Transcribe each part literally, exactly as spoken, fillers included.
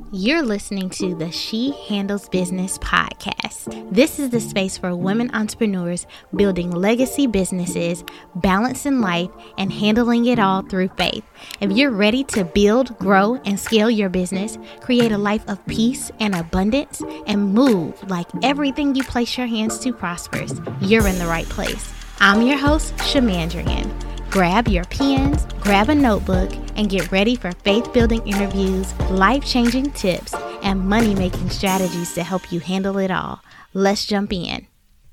You're listening to the She Handles Business podcast. This is the space for women entrepreneurs building legacy businesses, balancing life, and handling it all through faith. If you're ready to build, grow, and scale your business, create a life of peace and abundance, and move like everything you place your hands to prospers, you're in the right place. I'm your host, Shamandrian. Grab your pens, grab a notebook, and get ready for faith-building interviews, life-changing tips, and money-making strategies to help you handle it all. Let's jump in.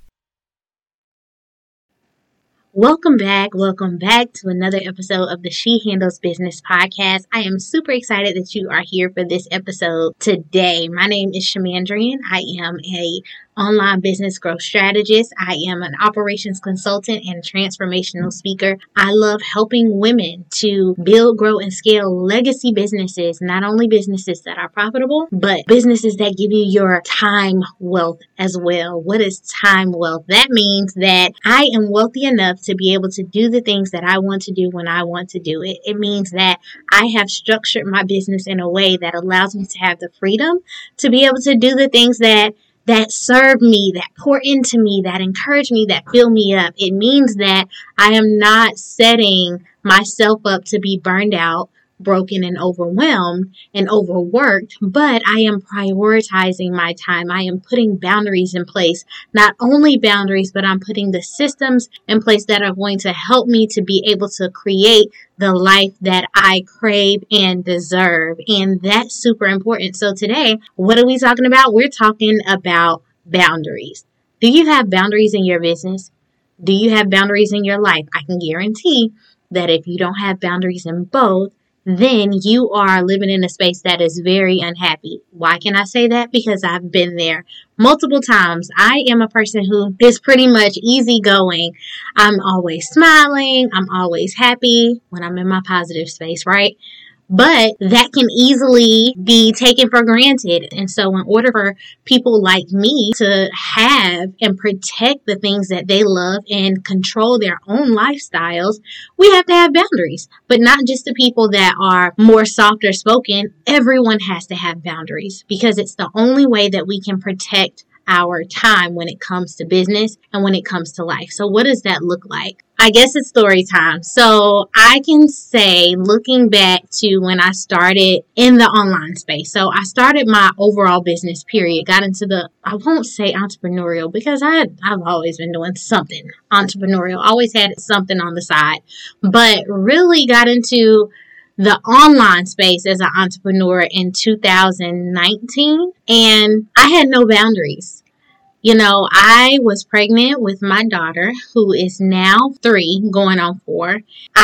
Welcome back. Welcome back to another episode of the She Handles Business podcast. I am super excited that you are here for this episode today. My name is Shamandrian. I am a online business growth strategist. I am an operations consultant and transformational speaker. I love helping women to build, grow, and scale legacy businesses, not only businesses that are profitable, but businesses that give you your time wealth as well. What is time wealth? That means that I am wealthy enough to be able to do the things that I want to do when I want to do it. It means that I have structured my business in a way that allows me to have the freedom to be able to do the things that that serve me, that pour into me, that encourage me, that fill me up. It means that I am not setting myself up to be burned out, broken, and overwhelmed and overworked, but I am prioritizing my time. I am putting boundaries in place, not only boundaries, but I'm putting the systems in place that are going to help me to be able to create the life that I crave and deserve. And that's super important. So today, what are we talking about? We're talking about boundaries. Do you have boundaries in your business? Do you have boundaries in your life? I can guarantee that if you don't have boundaries in both, then you are living in a space that is very unhappy. Why can I say that? Because I've been there multiple times. I am a person who is pretty much easygoing. I'm always smiling. I'm always happy when I'm in my positive space, right? But that can easily be taken for granted. And so in order for people like me to have and protect the things that they love and control their own lifestyles, we have to have boundaries. But not just the people that are more softer spoken. Everyone has to have boundaries because it's the only way that we can protect our time when it comes to business and when it comes to life. So what does that look like? I guess it's story time. So I can say, looking back to when I started in the online space. So I started my overall business period, got into the, I won't say entrepreneurial because I had, I've always been doing something entrepreneurial, always had something on the side, but really got into the online space as an entrepreneur in two thousand nineteen, and I had no boundaries. You know, I was pregnant with my daughter, who is now three, going on four.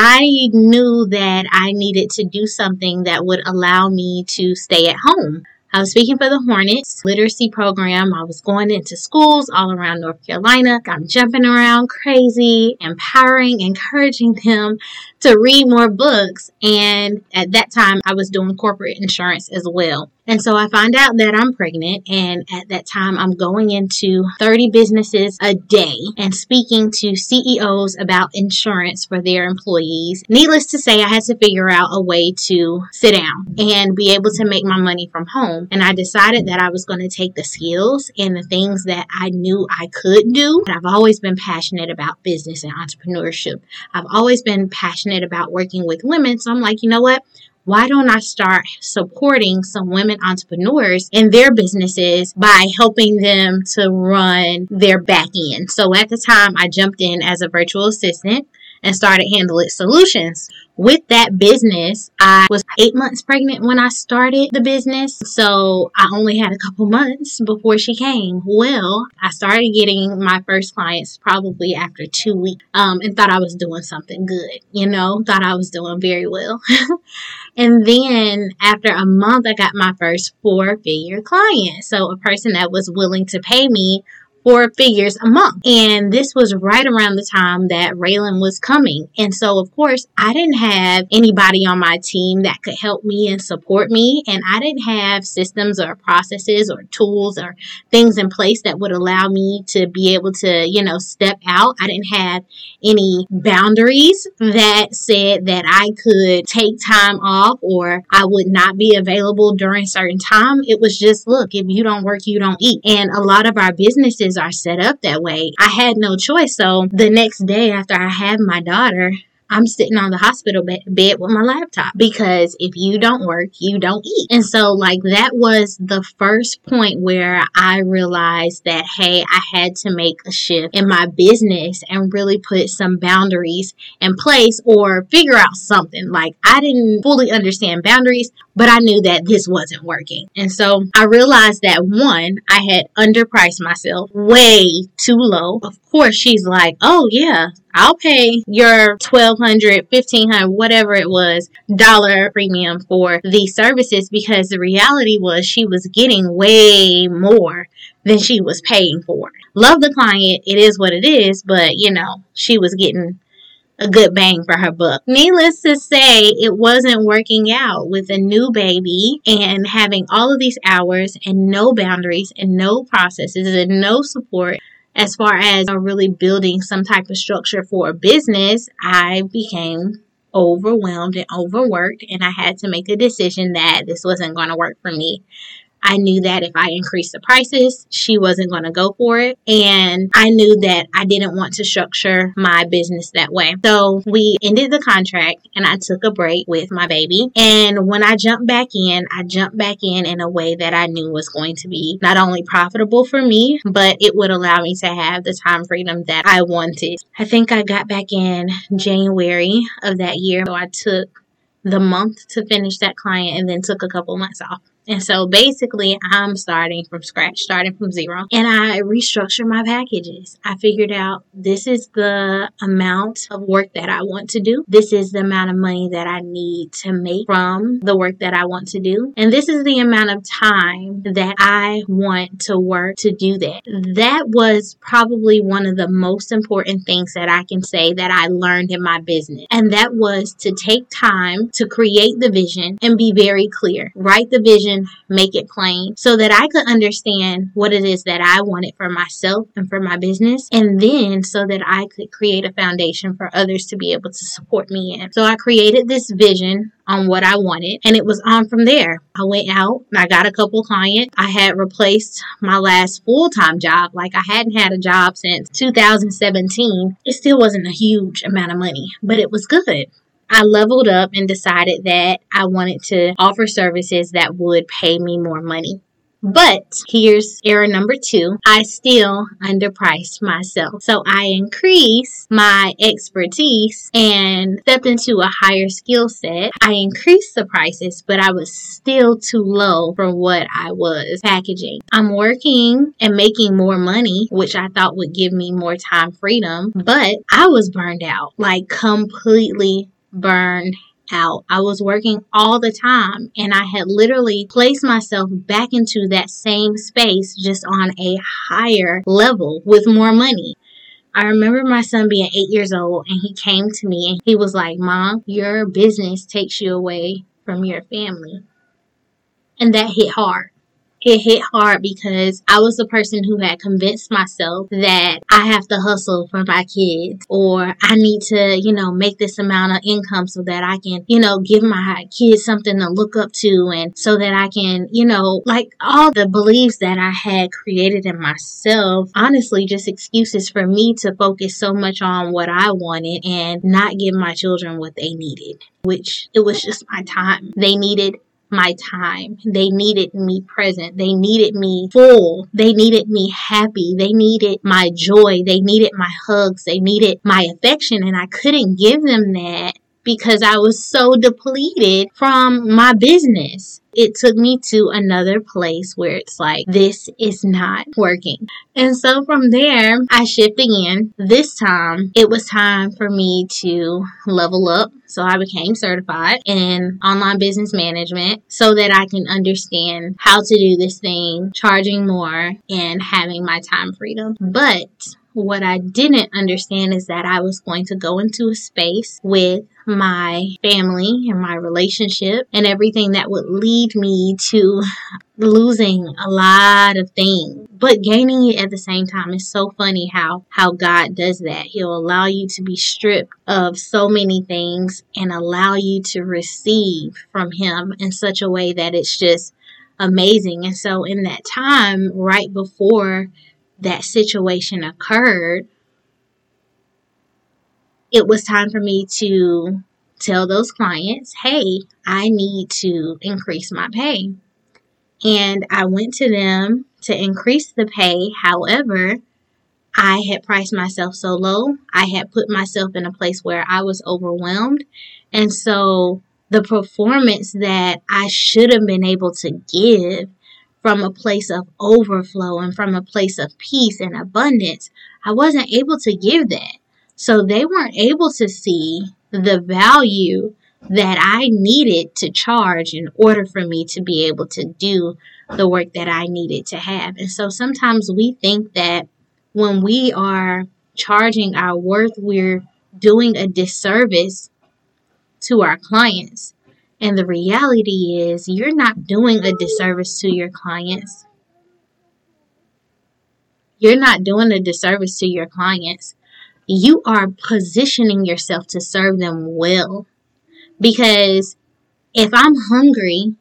I knew that I needed to do something that would allow me to stay at home. I was speaking for the Hornets literacy program. I was going into schools all around North Carolina. I'm jumping around crazy, empowering, encouraging them to read more books. And at that time, I was doing corporate insurance as well. And so I find out that I'm pregnant. And at that time, I'm going into thirty businesses a day and speaking to C E Os about insurance for their employees. Needless to say, I had to figure out a way to sit down and be able to make my money from home. And I decided that I was going to take the skills and the things that I knew I could do. I've always been passionate about business and entrepreneurship. I've always been passionate about working with women. So I'm like, you know what? Why don't I start supporting some women entrepreneurs in their businesses by helping them to run their back end? So at the time, I jumped in as a virtual assistant and started Handle It Solutions. With that business, I was eight months pregnant when I started the business. So I only had a couple months before she came. Well, I started getting my first clients probably after two weeks um, and thought I was doing something good, you know, thought I was doing very well. And then after a month, I got my first four-figure client. So a person that was willing to pay me four figures a month. And this was right around the time that Raylan was coming. And so, of course, I didn't have anybody on my team that could help me and support me. And I didn't have systems or processes or tools or things in place that would allow me to be able to, you know, step out. I didn't have any boundaries that said that I could take time off or I would not be available during certain time. It was just, look, if you don't work, you don't eat. And a lot of our businesses are set up that way. I had no choice. So the next day after I had my daughter, I'm sitting on the hospital bed with my laptop, because if you don't work, you don't eat. And so like that was the first point where I realized that, hey, I had to make a shift in my business and really put some boundaries in place or figure out something. Like I didn't fully understand boundaries, but I knew that this wasn't working. And so I realized that, one, I had underpriced myself way too low. Of course, she's like, oh yeah, I'll pay your twelve hundred dollars, fifteen hundred dollars, whatever it was, dollar premium for these services, because the reality was she was getting way more than she was paying for. Love the client. It is what it is. But, you know, she was getting a good bang for her buck. Needless to say, it wasn't working out with a new baby and having all of these hours and no boundaries and no processes and no support. As far as really building some type of structure for a business, I became overwhelmed and overworked, and I had to make a decision that this wasn't going to work for me. I knew that if I increased the prices, she wasn't going to go for it. And I knew that I didn't want to structure my business that way. So we ended the contract and I took a break with my baby. And when I jumped back in, I jumped back in in a way that I knew was going to be not only profitable for me, but it would allow me to have the time freedom that I wanted. I think I got back in January of that year. So I took the month to finish that client and then took a couple months off. And so basically I'm starting from scratch, starting from zero. And I restructured my packages. I figured out this is the amount of work that I want to do. This is the amount of money that I need to make from the work that I want to do. And this is the amount of time that I want to work to do that. That was probably one of the most important things that I can say that I learned in my business. And that was to take time to create the vision and be very clear. Write the vision, make it plain, so that I could understand what it is that I wanted for myself and for my business, and then so that I could create a foundation for others to be able to support me in. So I created this vision on what I wanted, and it was on from there. I went out and I got a couple clients. I had replaced my last full-time job. Like I hadn't had a job since two thousand seventeen. It still wasn't a huge amount of money, but it was good. I leveled up and decided that I wanted to offer services that would pay me more money. But here's error number two. I still underpriced myself. So I increased my expertise and stepped into a higher skill set. I increased the prices, but I was still too low for what I was packaging. I'm working and making more money, which I thought would give me more time freedom, but I was burned out, like completely burned out. I was working all the time and I had literally placed myself back into that same space, just on a higher level with more money. I remember my son being eight years old and he came to me and he was like, Mom, your business takes you away from your family. And that hit hard. It hit hard because I was the person who had convinced myself that I have to hustle for my kids, or I need to, you know, make this amount of income so that I can, you know, give my kids something to look up to, and so that I can, you know, like all the beliefs that I had created in myself, honestly, just excuses for me to focus so much on what I wanted and not give my children what they needed, which it was just my time. They needed my time. They needed me present. They needed me full. They needed me happy. They needed my joy. They needed my hugs. They needed my affection. And I couldn't give them that because I was so depleted from my business. It took me to another place where it's like, this is not working. And so from there, I shift again. This time, it was time for me to level up. So I became certified in online business management so that I can understand how to do this thing, charging more and having my time freedom. But what I didn't understand is that I was going to go into a space with my family and my relationship and everything that would lead me to losing a lot of things, but gaining it at the same time. It's so funny how, how God does that. He'll allow you to be stripped of so many things and allow you to receive from Him in such a way that it's just amazing. And so in that time, right before that situation occurred, it was time for me to tell those clients, hey, I need to increase my pay. And I went to them to increase the pay. However, I had priced myself so low. I had put myself in a place where I was overwhelmed. And so the performance that I should have been able to give from a place of overflow and from a place of peace and abundance, I wasn't able to give that. So they weren't able to see the value that I needed to charge in order for me to be able to do the work that I needed to have. And so sometimes we think that when we are charging our worth, we're doing a disservice to our clients. And the reality is you're not doing a disservice to your clients. You're not doing a disservice to your clients. You are positioning yourself to serve them well. Because if I'm hungry,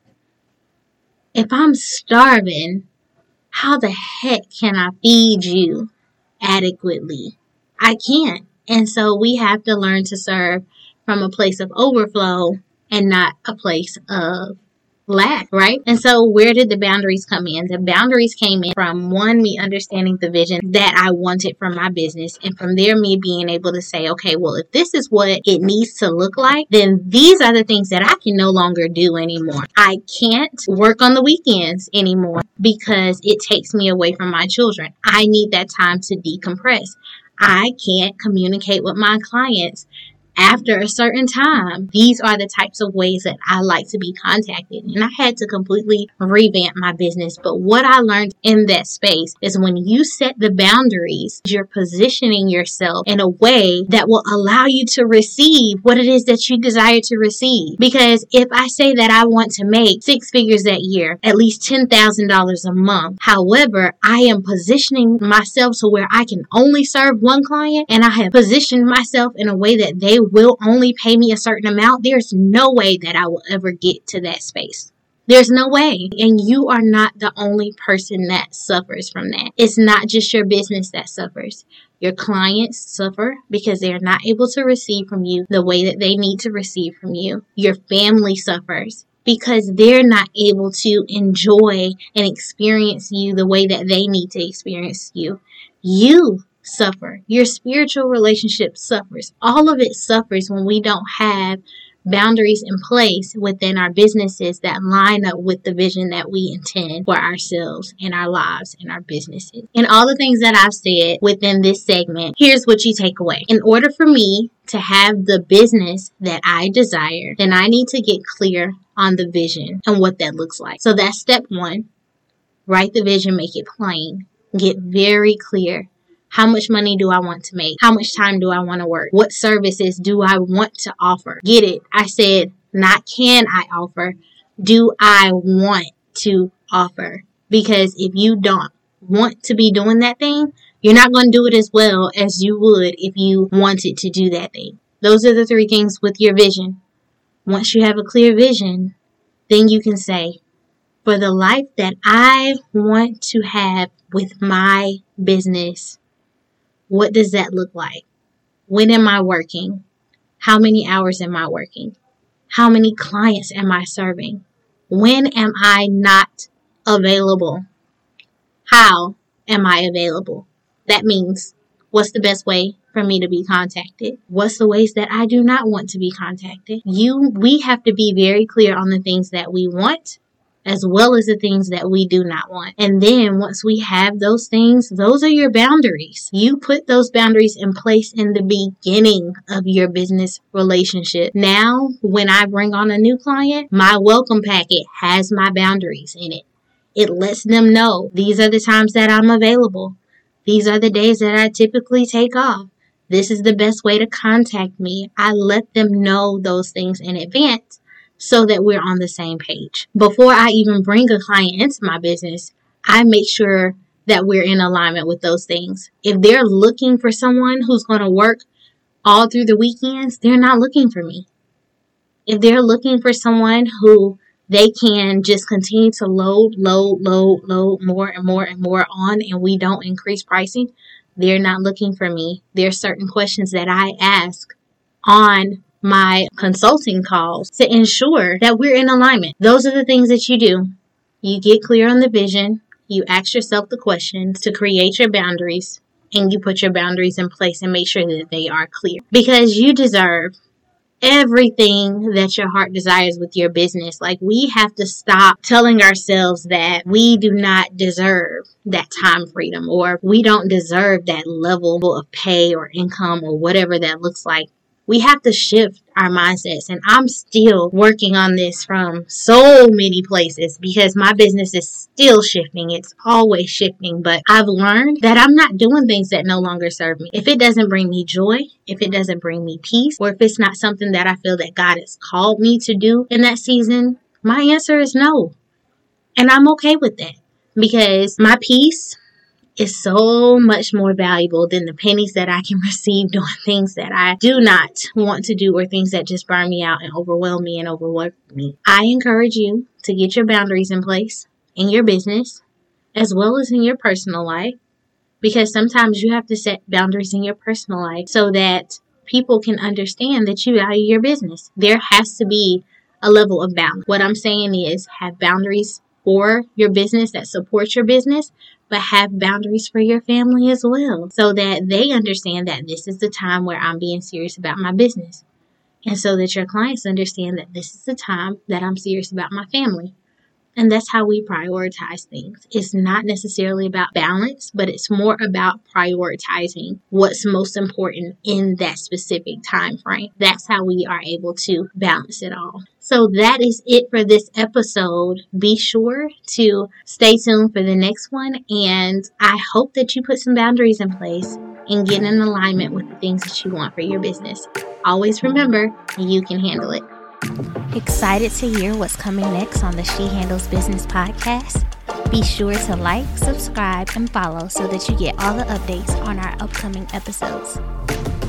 if I'm starving, how the heck can I feed you adequately? I can't. And so we have to learn to serve from a place of overflow and not a place of lack, right? And so where did the boundaries come in? The boundaries came in from, one, me understanding the vision that I wanted from my business. And from there, me being able to say, okay, well, if this is what it needs to look like, then these are the things that I can no longer do anymore. I can't work on the weekends anymore because it takes me away from my children. I need that time to decompress. I can't communicate with my clients after a certain time. These are the types of ways that I like to be contacted. And I had to completely revamp my business. But what I learned in that space is when you set the boundaries, you're positioning yourself in a way that will allow you to receive what it is that you desire to receive. Because if I say that I want to make six figures that year, at least ten thousand dollars a month, however, I am positioning myself to where I can only serve one client, and I have positioned myself in a way that they will only pay me a certain amount, there's no way that I will ever get to that space. There's no way. And you are not the only person that suffers from that. It's not just your business that suffers. Your clients suffer because they are not able to receive from you the way that they need to receive from you. Your family suffers because they're not able to enjoy and experience you the way that they need to experience you. You suffer. Your spiritual relationship suffers. All of it suffers when we don't have boundaries in place within our businesses that line up with the vision that we intend for ourselves and our lives and our businesses. And all the things that I've said within this segment, here's what you take away. In order for me to have the business that I desire, then I need to get clear on the vision and what that looks like. So that's step one. Write the vision, make it plain. Get very clear. How much money do I want to make? How much time do I want to work? What services do I want to offer? Get it? I said, not can I offer, do I want to offer? Because if you don't want to be doing that thing, you're not going to do it as well as you would if you wanted to do that thing. Those are the three things with your vision. Once you have a clear vision, then you can say, for the life that I want to have with my business, what does that look like? When am I working? How many hours am I working? How many clients am I serving? When am I not available? How am I available? That means What's the best way for me to be contacted? What's the ways that I do not want to be contacted? You, we have to be very clear on the things that we want as well as the things that we do not want. And then once we have those things, those are your boundaries. You put those boundaries in place in the beginning of your business relationship. Now, when I bring on a new client, my welcome packet has my boundaries in it. It lets them know these are the times that I'm available. These are the days that I typically take off. This is the best way to contact me. I let them know those things in advance so that we're on the same page. Before I even bring a client into my business, I make sure that we're in alignment with those things. If they're looking for someone who's going to work all through the weekends, they're not looking for me. If they're looking for someone who they can just continue to load, load, load, load more and more and more on, and we don't increase pricing, they're not looking for me. There are certain questions that I ask on my consulting calls to ensure that we're in alignment. Those are the things that you do. You get clear on the vision. You ask yourself the questions to create your boundaries, and you put your boundaries in place and make sure that they are clear, because you deserve everything that your heart desires with your business. Like, we have to stop telling ourselves that we do not deserve that time freedom, or we don't deserve that level of pay or income or whatever that looks like. We have to shift our mindsets, and I'm still working on this from so many places because my business is still shifting. It's always shifting, but I've learned that I'm not doing things that no longer serve me. If it doesn't bring me joy, if it doesn't bring me peace, or if it's not something that I feel that God has called me to do in that season, my answer is no. And I'm okay with that, because my peace is so much more valuable than the pennies that I can receive doing things that I do not want to do, or things that just burn me out and overwhelm me and overwork me. I encourage you to get your boundaries in place in your business as well as in your personal life, because sometimes you have to set boundaries in your personal life so that people can understand that you value your business. There has to be a level of balance. What I'm saying is, have boundaries for your business that support your business, but have boundaries for your family as well, so that they understand that this is the time where I'm being serious about my business. And so that your clients understand that this is the time that I'm serious about my family. And that's how we prioritize things. It's not necessarily about balance, but it's more about prioritizing what's most important in that specific time frame. That's how we are able to balance it all. So that is it for this episode. Be sure to stay tuned for the next one. And I hope that you put some boundaries in place and get in alignment with the things that you want for your business. Always remember, you can handle it. Excited to hear what's coming next on the She Handles Business podcast? Be sure to like, subscribe, and follow so that you get all the updates on our upcoming episodes.